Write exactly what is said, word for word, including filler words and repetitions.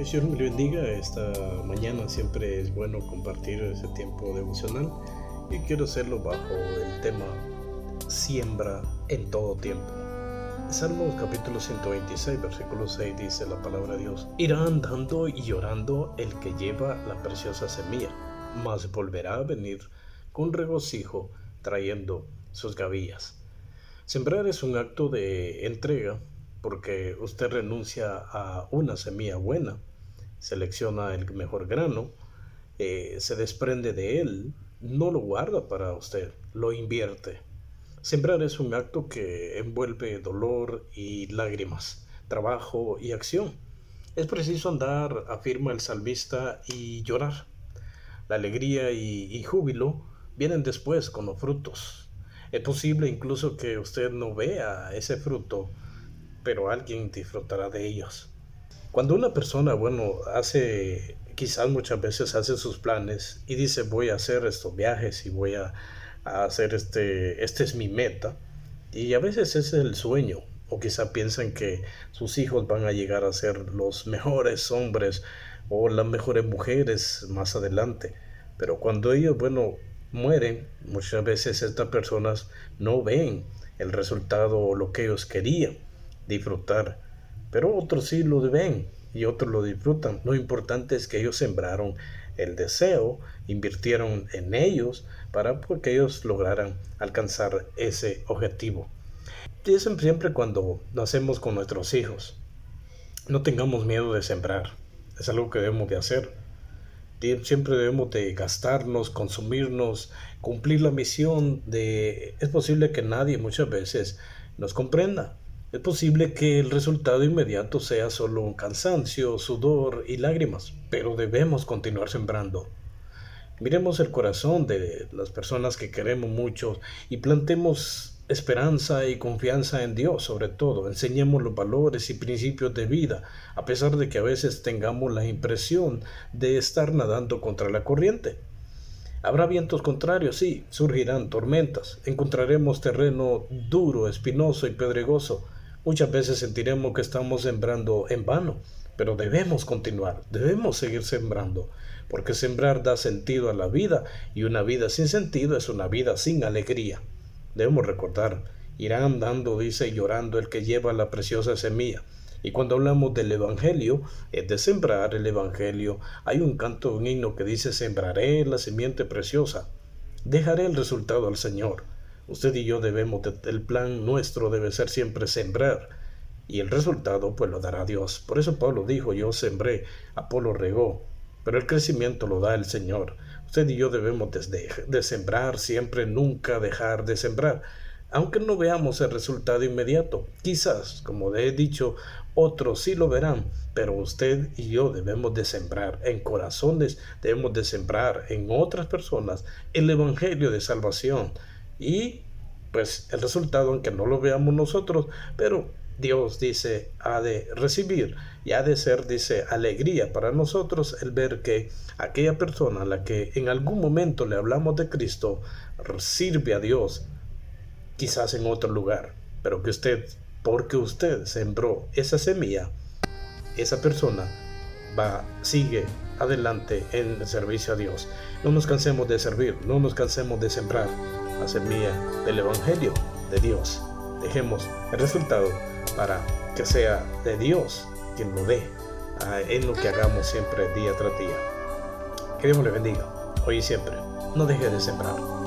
Que el Señor me bendiga. Esta mañana siempre es bueno compartir ese tiempo devocional y quiero hacerlo bajo el tema siembra en todo tiempo. Salmos capítulo ciento veintiséis, versículo seis dice la palabra de Dios: irá andando y llorando el que lleva la preciosa semilla, mas volverá a venir con regocijo trayendo sus gavillas. Sembrar es un acto de entrega, porque usted renuncia a una semilla buena, selecciona el mejor grano, eh, se desprende de él, no lo guarda para usted, lo invierte. Sembrar es un acto que envuelve dolor y lágrimas, trabajo y acción. Es preciso andar, afirma el salmista, y llorar. La alegría y, y júbilo vienen después con los frutos. Es posible incluso que usted no vea ese fruto, pero alguien disfrutará de ellos. Cuando una persona, bueno, hace, quizás muchas veces hace sus planes y dice: voy a hacer estos viajes y voy a, a hacer este, este es mi meta, y a veces ese es el sueño, o quizá piensan que sus hijos van a llegar a ser los mejores hombres o las mejores mujeres más adelante, pero cuando ellos, bueno, mueren, muchas veces estas personas no ven el resultado o lo que ellos querían disfrutar, pero otros sí lo ven y otros lo disfrutan. Lo importante es que ellos sembraron el deseo, invirtieron en ellos para que ellos lograran alcanzar ese objetivo. Y eso siempre cuando nacemos con nuestros hijos. No tengamos miedo de sembrar, es algo que debemos de hacer. Siempre debemos de gastarnos, consumirnos, cumplir la misión de... Es posible que nadie muchas veces nos comprenda. Es posible que el resultado inmediato sea solo un cansancio, sudor y lágrimas, pero debemos continuar sembrando. Miremos el corazón de las personas que queremos mucho y plantemos esperanza y confianza en Dios. Sobre todo, enseñemos los valores y principios de vida, a pesar de que a veces tengamos la impresión de estar nadando contra la corriente. Habrá vientos contrarios, sí, surgirán tormentas, encontraremos terreno duro, espinoso y pedregoso. Muchas veces sentiremos que estamos sembrando en vano, pero debemos continuar, debemos seguir sembrando, porque sembrar da sentido a la vida, y una vida sin sentido es una vida sin alegría. Debemos recordar: irá andando, dice, llorando el que lleva la preciosa semilla. Y cuando hablamos del Evangelio, es de sembrar el Evangelio. Hay un canto, un himno que dice: sembraré la simiente preciosa, dejaré el resultado al Señor. Usted y yo debemos, de, el plan nuestro debe ser siempre sembrar, y el resultado pues lo dará Dios. Por eso Pablo dijo: yo sembré, Apolo regó, pero el crecimiento lo da el Señor. Usted y yo debemos de, de sembrar siempre, nunca dejar de sembrar, aunque no veamos el resultado inmediato. Quizás, como he dicho, otros sí lo verán, pero usted y yo debemos de sembrar en corazones, debemos de sembrar en otras personas el evangelio de salvación. Y pues el resultado, aunque no lo veamos nosotros, pero Dios dice ha de recibir y ha de ser, dice, alegría para nosotros el ver que aquella persona a la que en algún momento le hablamos de Cristo sirve a Dios, quizás en otro lugar, pero que usted, porque usted sembró esa semilla, esa persona va, sigue adelante en el servicio a Dios. No nos cansemos de servir, no nos cansemos de sembrar la semilla del Evangelio de Dios. Dejemos el resultado para que sea de Dios quien lo dé en lo que hagamos siempre, día tras día. Que Dios le bendiga hoy y siempre. No deje de sembrar.